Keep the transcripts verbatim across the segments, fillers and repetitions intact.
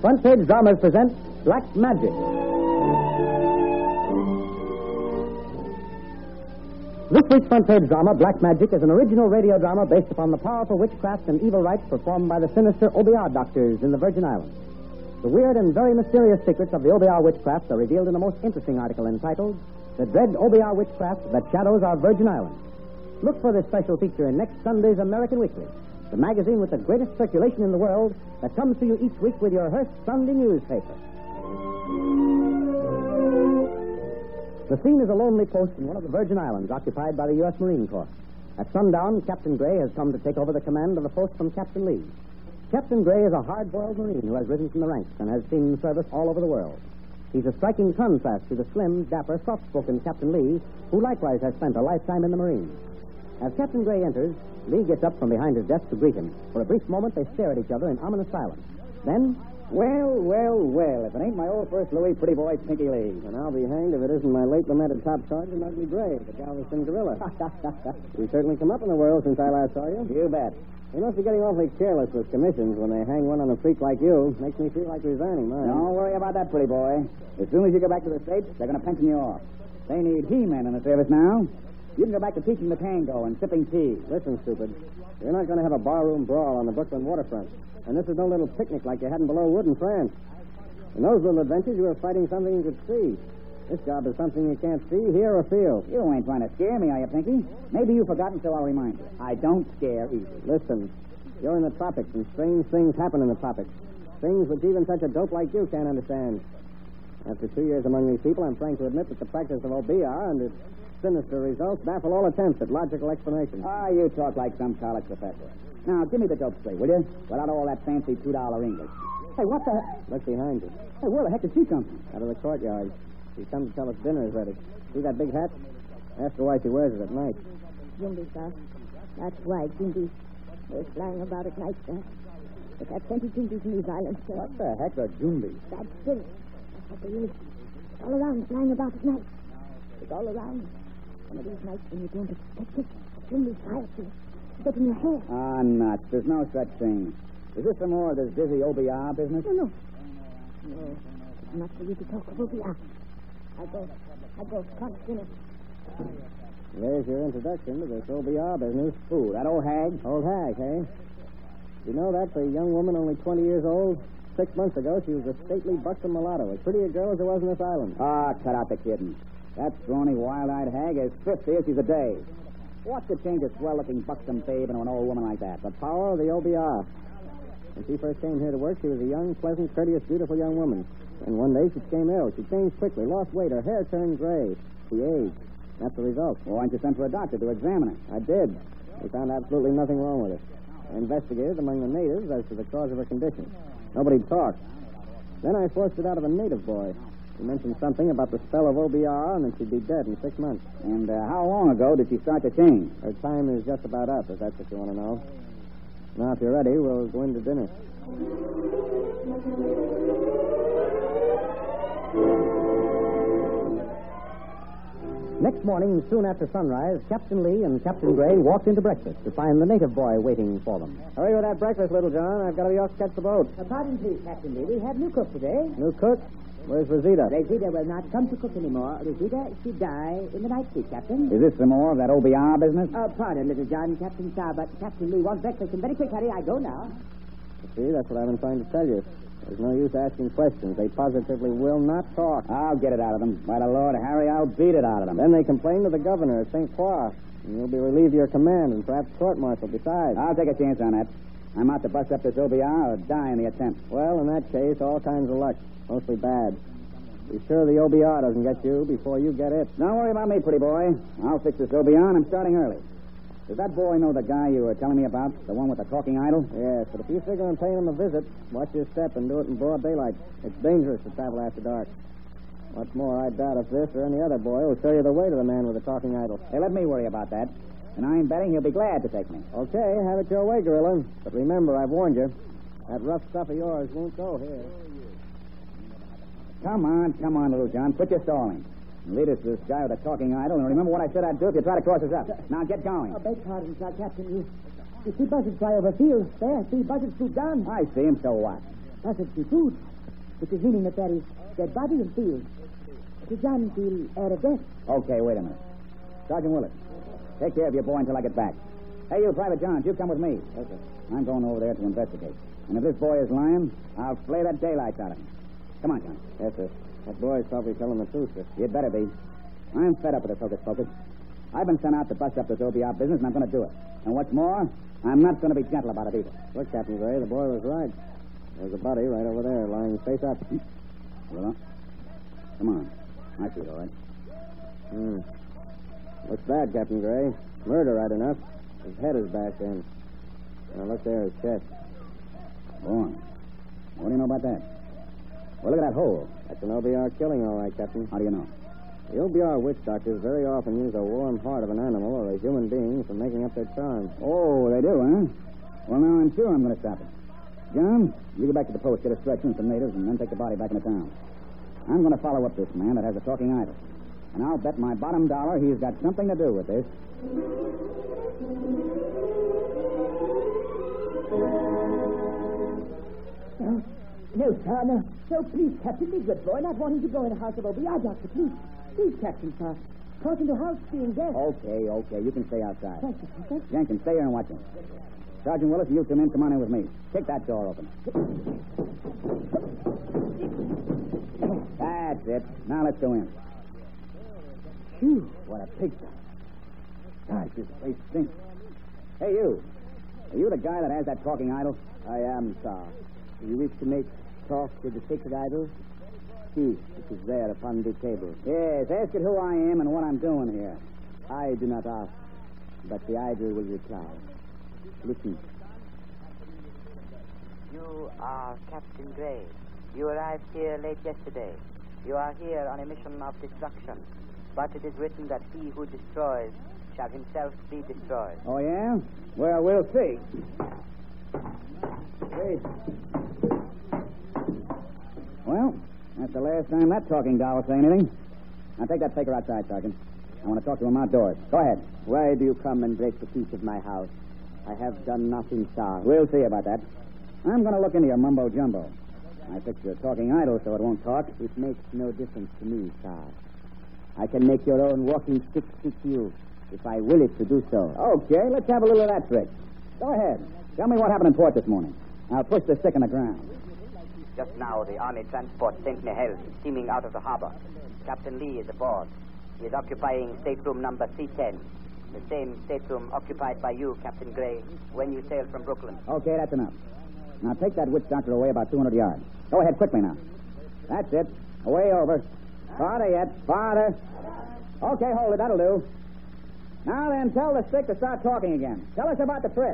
Front Page Dramas present Black Magic. This week's Front Page drama, Black Magic, is an original radio drama based upon the powerful witchcraft and evil rites performed by the sinister Obeah doctors in the Virgin Islands. The weird and very mysterious secrets of the Obeah witchcraft are revealed in a most interesting article entitled The Dread Obeah Witchcraft That Shadows Our Virgin Islands. Look for this special feature in next Sunday's American Weekly, the magazine with the greatest circulation in the world that comes to you each week with your Hearst Sunday newspaper. The scene is a lonely post in one of the Virgin Islands occupied by the U S Marine Corps. At sundown, Captain Gray has come to take over the command of the post from Captain Lee. Captain Gray is a hard-boiled Marine who has risen from the ranks and has seen service all over the world. He's a striking contrast to the slim, dapper, soft-spoken Captain Lee, who likewise has spent a lifetime in the Marines. As Captain Gray enters, Lee gets up from behind his desk to greet him. For a brief moment, they stare at each other in ominous silence. Then... Well, well, well, if it ain't my old First Louis pretty boy, Pinky Lee. And I'll be hanged if it isn't my late lamented top sergeant, Ugly Gray, the Galveston gorilla. You've certainly come up in the world since I last saw you. You bet. You must be getting awfully careless with commissions when they hang one on a freak like you. Makes me feel like resigning mine. Don't worry about that, pretty boy. As soon as you go back to the States, they're going to pension you off. They need he-men in the service now. You can go back to teaching the tango and sipping tea. Listen, stupid. You're not going to have a barroom brawl on the Brooklyn waterfront. And this is no little picnic like you had in Below Wood in France. In those little adventures, you were fighting something you could see. This job is something you can't see, hear, or feel. You ain't trying to scare me, are you, Pinky? Maybe you've forgotten, so I'll remind you. I don't scare easily. Listen, you're in the tropics, and strange things happen in the tropics. Things which even such a dope like you can't understand. After two years among these people, I'm frank to admit that the practice of Obeah and its sinister results baffle all attempts at logical explanation. Ah, you talk like some college professor. Now, give me the dope straight, will you? Without all that fancy two dollar English. Hey, what the... Look behind you. Hey, where the heck did she come from? Out of the courtyard. She come to tell us dinner is ready. See that big hat? Ask her why she wears it at night. Jumby, sir. That's why, Jumby. They're flying about at night, sir. But there are plenty Jumbies in these islands, sir. What the heck are Jumbies? That's silly. That's what they is. It's all around, flying about at night. It's all around. One of these nights when you don't expect it, Jumbies fire at you. Get in your hair. Ah, nuts. There's no such thing. Is this some more of this dizzy Obeah business? No, no. No, it's not for you to talk of Obeah. I go. I go. Come, dinner. There's your introduction to this Obeah business. Who, that old hag? Old hag, eh? You know that's a young woman only twenty years old? Six months ago, she was a stately, buxom mulatto, as pretty a girl as there was on this island. Ah, cut out the kidding. That scrawny, wild-eyed hag is fifty if she's a day. What could change a swell-looking, buxom babe into an old woman like that? The power of the Obeah. When she first came here to work, she was a young, pleasant, courteous, beautiful young woman. And one day she became ill. She changed quickly, lost weight, her hair turned gray. She aged. That's the result. Well, why don't you send for a doctor to examine her? I did. We found absolutely nothing wrong with her. I investigated among the natives as to the cause of her condition. Nobody talked. Then I forced it out of a native boy. He mentioned something about the spell of Obeah and that she'd be dead in six months. And uh, how long ago did she start to change? Her time is just about up, if that's what you want to know. Now, if you're ready, we'll go into dinner. Next morning, soon after sunrise, Captain Lee and Captain Gray walked into breakfast to find the native boy waiting for them. Hurry with that breakfast, Little John. I've got to be off to catch the boat. Uh, pardon, please, Captain Lee. We have new cook today. New cook? Where's Rosita? Rosita will not come to cook anymore. Rosita, she die in the night, please, Captain. Is this some more of that Obeah business? Uh, pardon, Little John, Captain Star, but Captain Lee wants breakfast in very quick hurry. I go now. You see, that's what I've been trying to tell you. There's no use asking questions. They positively will not talk. I'll get it out of them. By the Lord, Harry, I'll beat it out of them. Then they complain to the governor of Saint Croix, and you'll be relieved of your command and perhaps court-martialed besides. I'll take a chance on that. I'm out to bust up this Obeah or die in the attempt. Well, in that case, all kinds of luck. Mostly bad. Be sure the Obeah doesn't get you before you get it. Don't worry about me, pretty boy. I'll fix this Obeah, and I'm starting early. Does that boy know the guy you were telling me about? The one with the talking idol? Yes, but if you figure on paying him a visit, watch your step and do it in broad daylight. It's dangerous to travel after dark. What's more, I doubt if this or any other boy will show you the way to the man with the talking idol. Hey, let me worry about that. And I'm betting he'll be glad to take me. Okay, have it your way, Gorilla. But remember, I've warned you. That rough stuff of yours won't go here. Come on, come on, Little John. Quit your stalling. Lead us to this guy with a talking idol, and remember what I said I'd do if you try to cross us up. Now, get going. Oh, beg pardon, sir, Captain. You, you see buzzards fly over fields. There, see buzzards swoop down. I see him, so what? Doesn't be food, which is meaning that there is dead body in field. Does John feel air of death? Okay, wait a minute. Sergeant Willis, take care of your boy until I get back. Hey, you, Private Johns, you come with me. Okay. I'm going over there to investigate. And if this boy is lying, I'll flay the daylights out of him. Come on, John. Yes, sir. That boy's probably telling the truth, sir. You'd better be. I'm fed up with this hocus pocus. I've been sent out to bust up this O B R business, and I'm going to do it. And what's more, I'm not going to be gentle about it either. Look, Captain Gray, the boy was right. There's a body right over there, lying face up. Well, come on. I see it, all right. Hmm. Looks bad, Captain Gray. Murder, right enough. His head is bashed in. Now, look there, his chest. Boy, what do you know about that? Well, look at that hole. That's an O B R killing, all right, Captain. How do you know? The O B R witch doctors very often use a warm heart of an animal or a human being for making up their charms. Oh, they do, huh? Well, now I'm sure I'm going to stop it. John, you go back to the post, get a stretcher and some natives, and then take the body back into town. I'm going to follow up this man that has a talking idol. And I'll bet my bottom dollar he's got something to do with this. No, no, sir, no. No, please, Captain, be good boy. Not wanting to go in the house of O B R, Doctor, please. Please, Captain, sir. Caught in the house being dead. Okay, okay. You can stay outside. Thank you, sir. Jenkins, stay here and watch him. Sergeant Willis, you two men come on in with me. Kick that door open. That's it. Now let's go in. Phew, what a pig. Gosh, this place stinks. Hey, you. Are you the guy that has that talking idol? I am, sir. Do you wish to make talk with the sacred idol? See, it is there upon the table. Yes, ask it who I am and what I'm doing here. I do not ask, but the idol will reply. Listen. You are Captain Gray. You arrived here late yesterday. You are here on a mission of destruction. But it is written that he who destroys shall himself be destroyed. Oh, yeah? Well, we'll see. Wait. Well, that's the last time that talking doll will say anything. Now take that faker outside, Sergeant. I want to talk to him outdoors. Go ahead. Why do you come and break the peace of my house? I have done nothing, sir. We'll see about that. I'm going to look into your mumbo-jumbo. I fixed your talking idol so it won't talk. It makes no difference to me, sir. I can make your own walking stick fit you if I will it to do so. Okay, let's have a little of that trick. Go ahead. Tell me what happened in port this morning. I'll push the stick in the ground. Just now, the Army transport Saint Mihiel is steaming out of the harbor. Captain Lee is aboard. He is occupying stateroom number three ten. The same stateroom occupied by you, Captain Gray, when you sailed from Brooklyn. Okay, that's enough. Now take that witch doctor away about two hundred yards. Go ahead, quickly now. That's it. Away over. Farther yet. Farther. Okay, hold it. That'll do. Now then, tell the stick to start talking again. Tell us about the trick.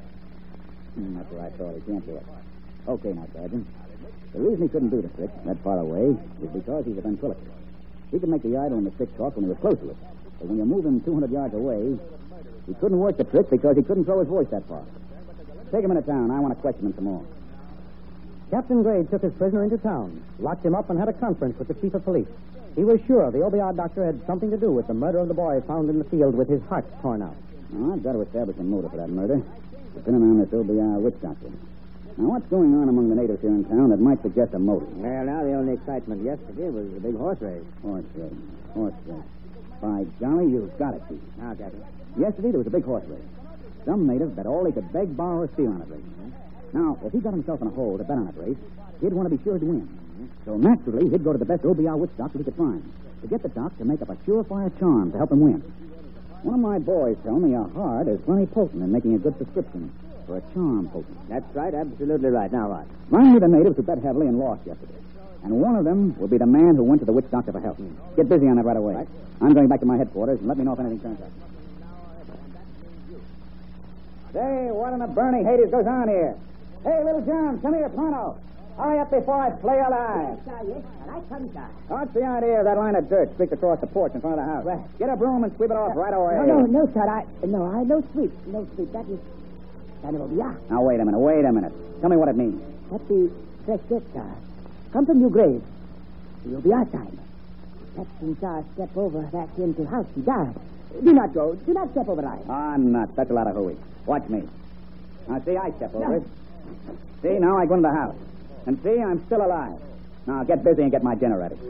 Hmm, that's what I thought. He can't do it. Okay, now, Sergeant. The reason he couldn't do the trick that far away is because he's a ventriloquist. He could make the idol and the stick talk when he was close to it. But when you move him two hundred yards away, he couldn't work the trick because he couldn't throw his voice that far. Take him into town. I want to question him some more. Captain Gray took his prisoner into town, locked him up, and had a conference with the chief of police. He was sure the O B R doctor had something to do with the murder of the boy found in the field with his heart torn out. Now, I've got to establish a motive for that murder, depending on this O B R witch doctor. Now, what's going on among the natives here in town that might suggest a motive? Well, now, the only excitement yesterday was the big horse race. Horse race. Horse race. By golly, you've got it, Chief. Now, Captain. Yesterday, there was a big horse race. Some native bet all he could beg, borrow, or steal on it race. Now, if he got himself in a hole to bet on that race, he'd want to be sure to win. So, naturally, he'd go to the best O B R witch doctor he could find to get the doc to make up a surefire charm to help him win. One of my boys told me a heart is plenty potent in making a good prescription for a charm potent. That's right, absolutely right. Now what? Find me the natives who bet heavily and lost yesterday. And one of them will be the man who went to the witch doctor for help. Get busy on that right away. Right. I'm going back to my headquarters, and let me know if anything turns up. Say, what in the burning Hades goes on here? Hey, little John, come here, pronto. Hurry up before I flay your lives. Yes, I come, sir. What's the idea of that line of dirt streaked across the porch in front of the house? Right. Get a broom and sweep it off right away. No, no, no, sir. I no, I no sweep, no sweep. That is kind of a yeah. Now wait a minute, wait a minute. Tell me what it means. That be fresh dirt, sir. Come from your grave. You'll be outside. Captain sir step over back into house. He died. Do not go. Do not step over line. Ah, nuts. That's a lot of hooey. Watch me. Now see, I step over No. it. See, now I go into the house. And see, I'm still alive. Now, get busy and get my dinner ready.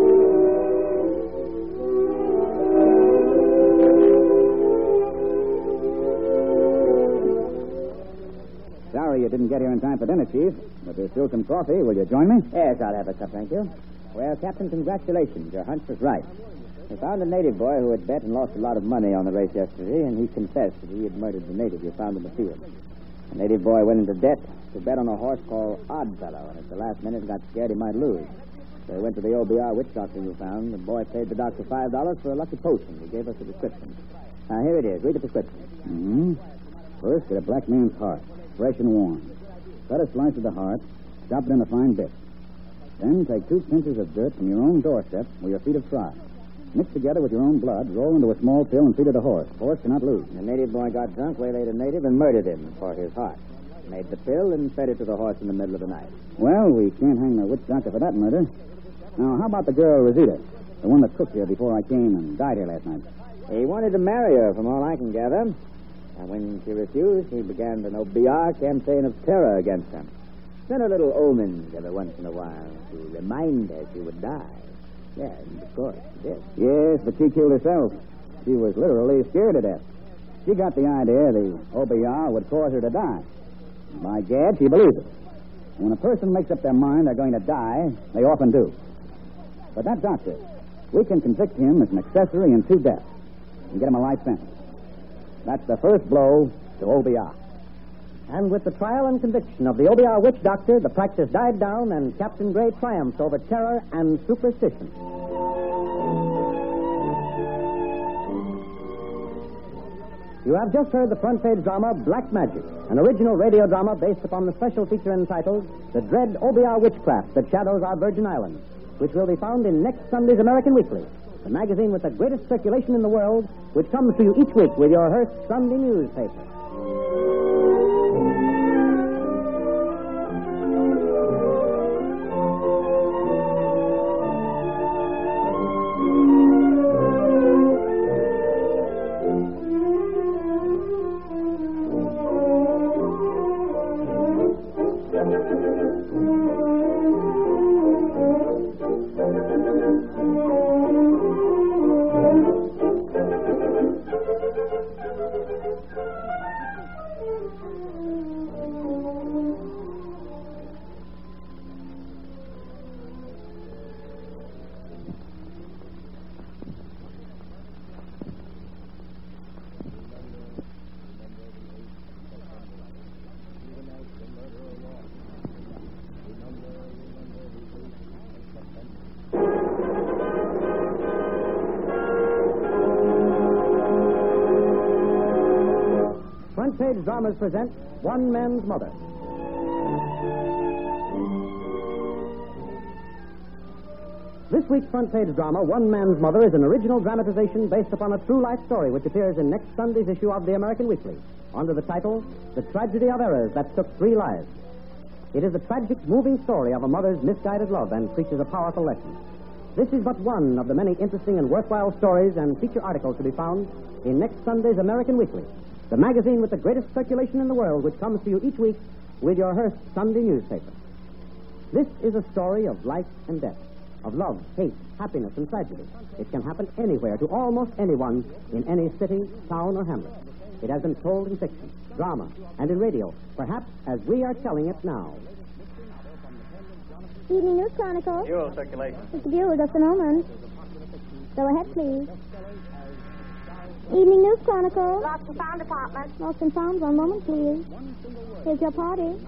Sorry you didn't get here in time for dinner, Chief. But there's still some coffee. Will you join me? Yes, I'll have a cup, thank you. Well, Captain, congratulations. Your hunch was right. We found a native boy who had bet and lost a lot of money on the race yesterday, and he confessed that he had murdered the native you found in the field. The native boy went into debt to bet on a horse called Oddfellow, and at the last minute got scared he might lose. So he went to the O B R witch doctor you found. The boy paid the doctor five dollars for a lucky potion. He gave us a prescription. Now, here it is. Read the prescription. Mm-hmm. First, get a black man's heart, fresh and warm. Cut a slice of the heart, chop it into fine bits. Then take two pinches of dirt from your own doorstep where your feet have trod. Mix together with your own blood, roll into a small pill, and feed it to the horse. Horse cannot lose. The native boy got drunk, waylaid a native, and murdered him for his heart. Made the pill and fed it to the horse in the middle of the night. Well, we can't hang the witch doctor for that murder. Now, how about the girl, Rosita? The one that cooked here before I came and died here last night. He wanted to marry her, from all I can gather. And when she refused, he began an O B R campaign of terror against her. Sent her little omens every once in a while to remind her she would die. Yeah, and of course, she did. Yes, but she killed herself. She was literally scared to death. She got the idea the O B R would cause her to die. By gad, she believed it. And when a person makes up their mind they're going to die, they often do. But that doctor, we can convict him as an accessory in two deaths and get him a life sentence. That's the first blow to O B R. And with the trial and conviction of the O B R witch doctor, the practice died down and Captain Gray triumphed over terror and superstition. You have just heard the front page drama Black Magic, an original radio drama based upon the special feature entitled The Dread O B R Witchcraft That Shadows Our Virgin Islands, which will be found in next Sunday's American Weekly, the magazine with the greatest circulation in the world, which comes to you each week with your Hearst Sunday newspaper. Front Page Dramas present One Man's Mother. This week's Front Page drama, One Man's Mother, is an original dramatization based upon a true life story which appears in next Sunday's issue of the American Weekly under the title The Tragedy of Errors That Took Three Lives. It is a tragic, moving story of a mother's misguided love and preaches a powerful lesson. This is but one of the many interesting and worthwhile stories and feature articles to be found in next Sunday's American Weekly, the magazine with the greatest circulation in the world, which comes to you each week with your Hearst Sunday newspaper. This is a story of life and death, of love, hate, happiness, and tragedy. It can happen anywhere to almost anyone in any city, town, or hamlet. It has been told in fiction, drama, and in radio, perhaps as we are telling it now. Evening News Chronicle. Bureau circulation. Mister Bureau, just a moment. Go ahead, please. Evening News Chronicle. Lost and found department. Lost and found. One moment, please. Here's your party.